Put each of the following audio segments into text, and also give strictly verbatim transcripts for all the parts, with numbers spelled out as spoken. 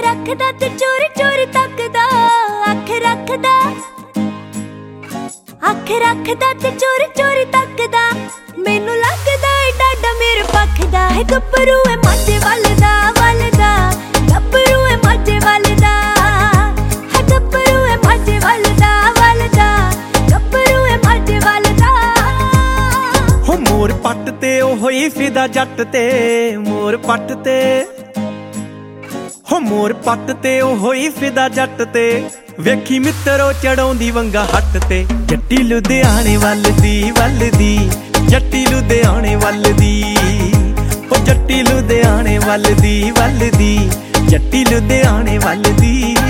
रखदा ते चोरी चोरी तकदा, अख रखदा अख रखदा ते चोरी चोरी तकदा। मैनू लगदा है डाडा मेरे पखदा है। गब्बरू है माझे वलदा वलदा, गब्बरू है माझे वलदा है, गब्बरू है माझे वलदा वलदा, गब्बरू है माझे वलदा। हो मोर पट ते ओ होई फिदा जट ते, मोर पट ते हो मोर पट ते ओ होई फिदा जट ते। वेखी मित्रो चढ़ाउंदी वंगा हट ते, जट्टी लुधियाने वलदी वलदी, जट्टी लुधियाने वलदी ओ जट्टी लुधियाने वलदी वलदी, जट्टी लुधियाने वलदी।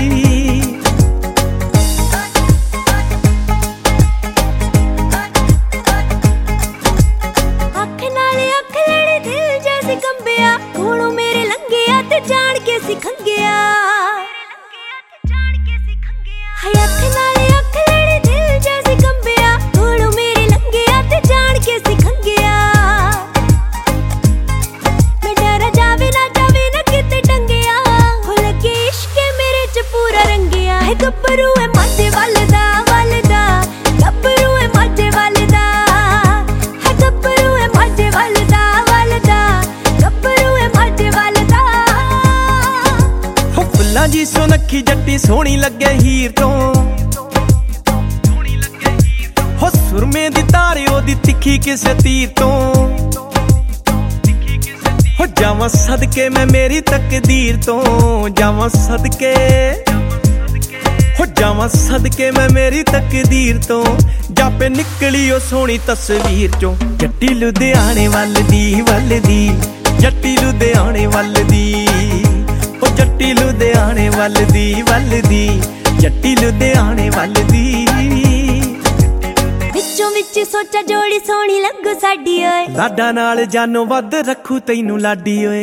अख नाले अख लड़ी दिल जैसी कंबिया, कोलों मेरे लंघिया ते जान के सी खंगिया। हाय अख नाले अख लड़ी दिल जैसी कंबिया, कोलों मेरे लंघिया ते जान के सी खंगिया। मैं डरा जावे ना जावे ना किते टंगिया, हो लगे इश्क मेरे च पूरा रंगिया है। गब्बरू है माझे वलदा वलदा, गब्बरू है माझे वलदा है, गब्बरू है माझे वलदा वलदा, गब्बरू है माझे वलदा। हो फुल्लां जी सुनखी जट्टी सोहनी लगे हीर तो, हो सुरमे दी तारे ओदी तिखी किसे तीर तो। हो जावां सदके मैं मेरी तकदीर तो, जावां सदके हो जावां सदके मैं मेरी तकदीर तो। जापे निकली ओ सोहनी तस्वीर चों, जट्टी लुधियाने वलदी वलदी, जट्टी लुधियाने वलदी ओ जट्टी लुधियाने वलदी वलदी, जट्टी लुधियाने वलदी। विचों विच सोचा जोड़ी सोहनी लगू साडी ओए, लाडा नाल जानो वध रखू तैनू लाडी ओए।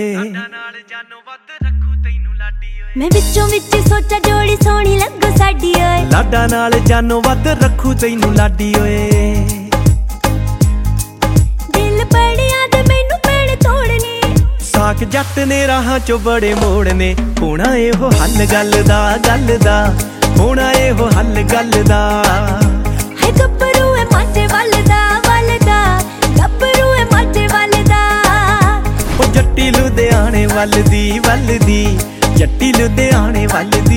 मैं विचों विच सोचा जोड़ी सोहनी लगू साडी ओए, लाडा नाल जानो वध रखू तैनू लाडी ओए। दिल बड़िया दे मैनू पैणे तोड़ने, साक जट ने राहां चो बड़े मोड़ने। होना एहो हल गल दा गल दा, होना एहो हल गल दा है। गब्बरू है माझे वलदा वलदा, गब्बरू है माझे वलदा ओ जट्टी लुधियाने वलदी वलदी, जट्टी लुधियाने वलदी।